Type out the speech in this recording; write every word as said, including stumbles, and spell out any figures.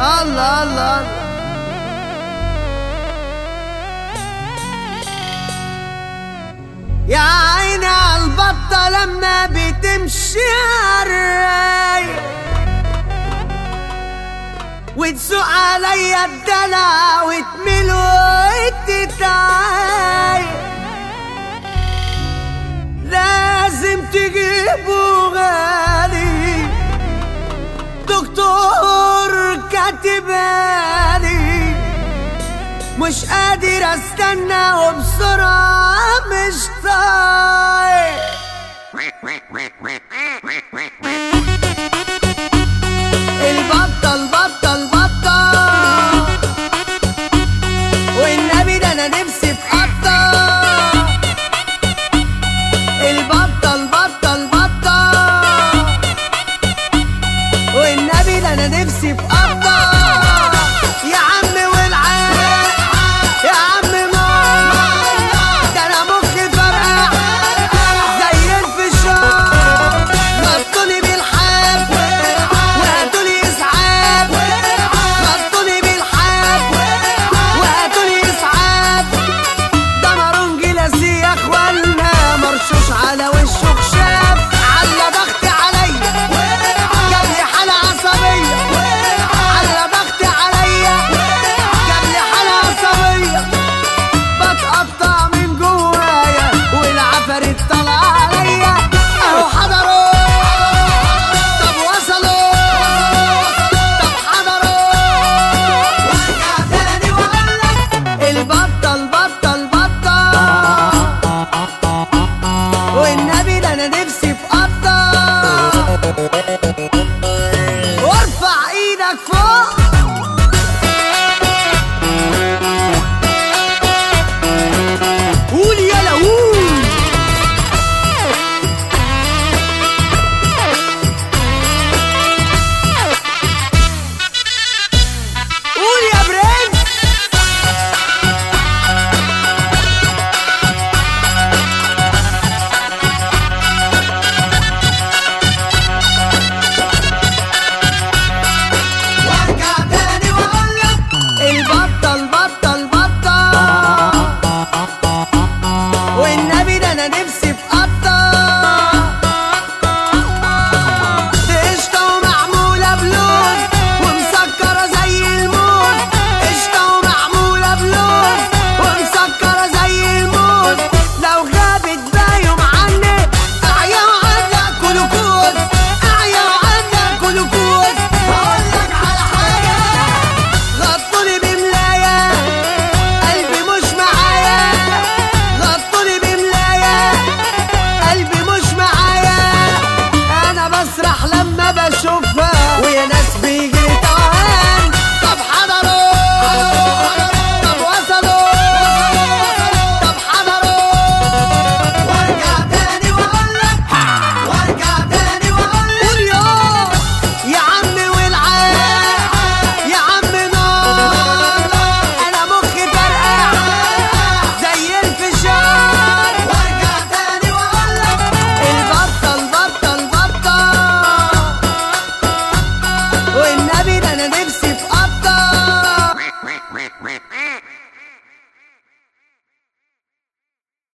الله الله. يا عيني عالبطة لما بتمشي عالرايق وتسوق عليا الدلع وتميل وتتعايق، لازم تجيبه غالي دكتور كاتبالي، مش قادر استنى وبسرعة مش طايق. البطة البطة البطة والنبي ده انا نفسي في قطة. البطة البطة البطة والنبي ده انا نفسي في قطة. يا عم والعاق يا عم ماي ده انا مخي فرقع زي الفشار، غطوني بالحاف وهاتولي اسعاف، غطوني بالحاف وهاتولي اسعاف. ده مرنجي لاسي يا اخوانا مرشوش على وشه خشاف، على ضغط عليا جابلي حالة عصبية، على ضغط عليا جابلي حالة عصبية. بتقطع من جوايا والعفاريت طالعة عليا اهو حضروا. طب وصلوا طب حضروا. وارجع تاني واقولك البطة البطة البطة والنبي ده انا نفسي في